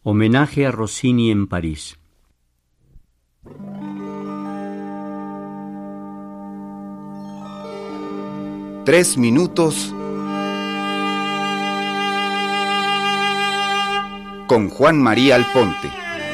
Homenaje a Rossini en París. Tres minutos con Juan María Alponte.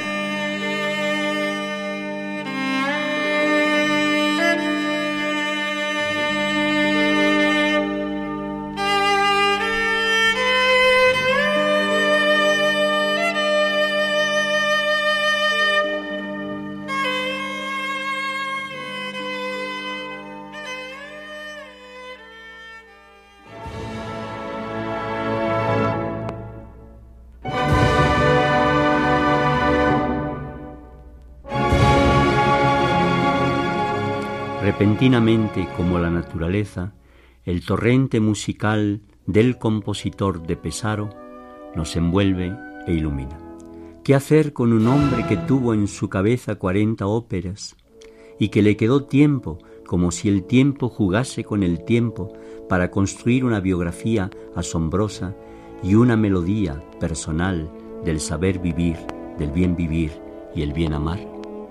Repentinamente, como la naturaleza, el torrente musical del compositor de Pesaro nos envuelve e ilumina. ¿Qué hacer con un hombre que tuvo en su cabeza 40 óperas y que le quedó tiempo, como si el tiempo jugase con el tiempo, para construir una biografía asombrosa y una melodía personal del saber vivir, del bien vivir y el bien amar?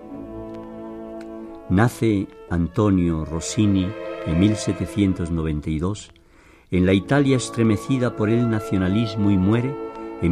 Nace Antonio Rossini en 1792 en la Italia estremecida por el nacionalismo y muere en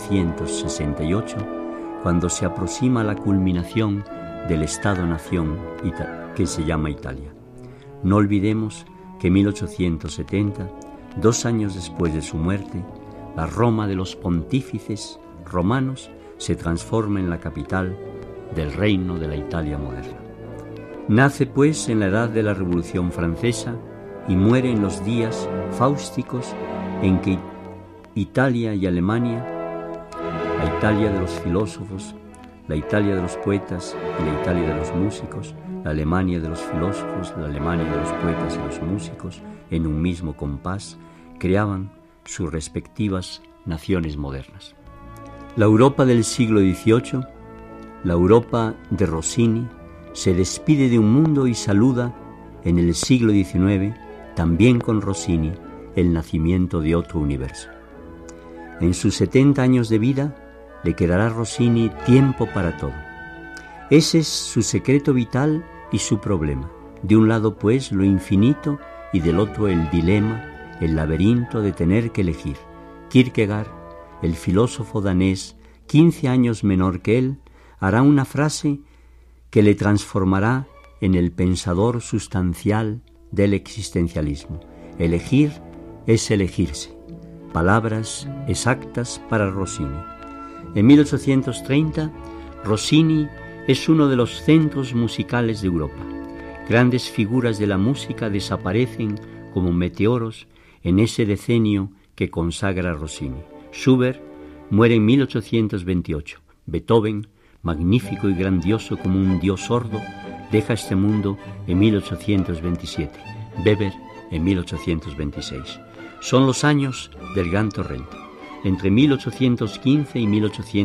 1868, cuando se aproxima la culminación del Estado-nación que se llama Italia. No olvidemos que en 1870, 2 años después de su muerte, la Roma de los pontífices romanos se transforma en la capital del reino de la Italia moderna. Nace, pues, en la edad de la Revolución Francesa y muere en los días fáusticos en que Italia y Alemania, la Italia de los filósofos, la Italia de los poetas y la Italia de los músicos, la Alemania de los filósofos, la Alemania de los poetas y los músicos, en un mismo compás, creaban sus respectivas naciones modernas. La Europa del siglo XVIII, la Europa de Rossini, se despide de un mundo y saluda en el siglo XIX, también con Rossini, el nacimiento de otro universo. En sus 70 años de vida le quedará a Rossini tiempo para todo. Ese es su secreto vital y su problema. De un lado, pues, lo infinito y del otro el dilema, el laberinto de tener que elegir. Kierkegaard, el filósofo danés, 15 años menor que él, hará una frase que le transformará en el pensador sustancial del existencialismo. Elegir es elegirse. Palabras exactas para Rossini. En 1830, Rossini es uno de los centros musicales de Europa. Grandes figuras de la música desaparecen como meteoros en ese decenio que consagra a Rossini. Schubert muere en 1828. Beethoven, magnífico y grandioso como un dios sordo, deja este mundo en 1827. Weber en 1826. Son los años del gran torrente. Entre 1815 y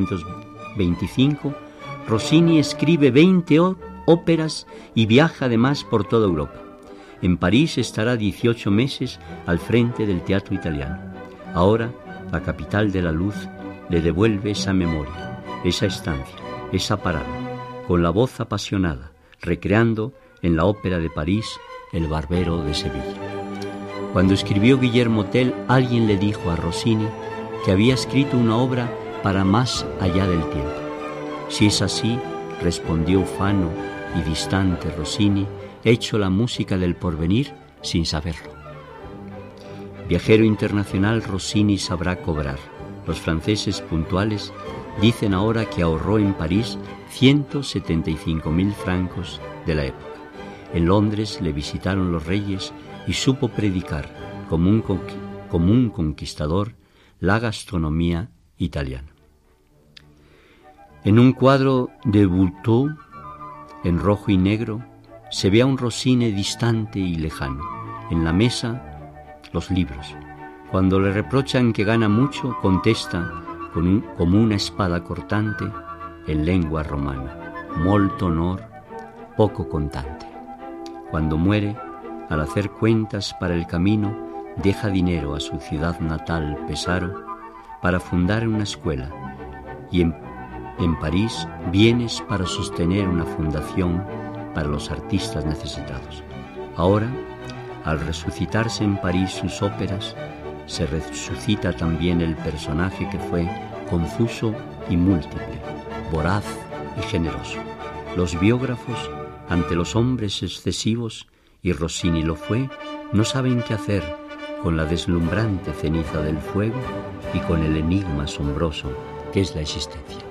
1825, Rossini escribe 20 óperas y viaja además por toda Europa. En París estará 18 meses al frente del teatro italiano. Ahora, la capital de la luz le devuelve esa memoria, esa estancia, esa parada, con la voz apasionada, recreando en la ópera de París El Barbero de Sevilla. Cuando escribió Guillermo Tell, alguien le dijo a Rossini que había escrito una obra para más allá del tiempo. Si es así, respondió ufano y distante Rossini, he hecho la música del porvenir sin saberlo. Viajero internacional, Rossini sabrá cobrar. Los franceses puntuales dicen ahora que ahorró en París 175.000 francos de la época. En Londres le visitaron los reyes y supo predicar como un conquistador la gastronomía italiana. En un cuadro de Bourdieu, en rojo y negro, se ve a un Rossini distante y lejano. En la mesa, los libros. Cuando le reprochan que gana mucho, contesta como una espada cortante en lengua romana: molto honor, poco contante. Cuando muere, al hacer cuentas para el camino, deja dinero a su ciudad natal, Pesaro, para fundar una escuela, y en París bienes para sostener una fundación para los artistas necesitados. Ahora, al resucitarse en París sus óperas, se resucita también el personaje que fue confuso y múltiple, voraz y generoso. Los biógrafos, ante los hombres excesivos, y Rossini lo fue, no saben qué hacer con la deslumbrante ceniza del fuego y con el enigma asombroso que es la existencia.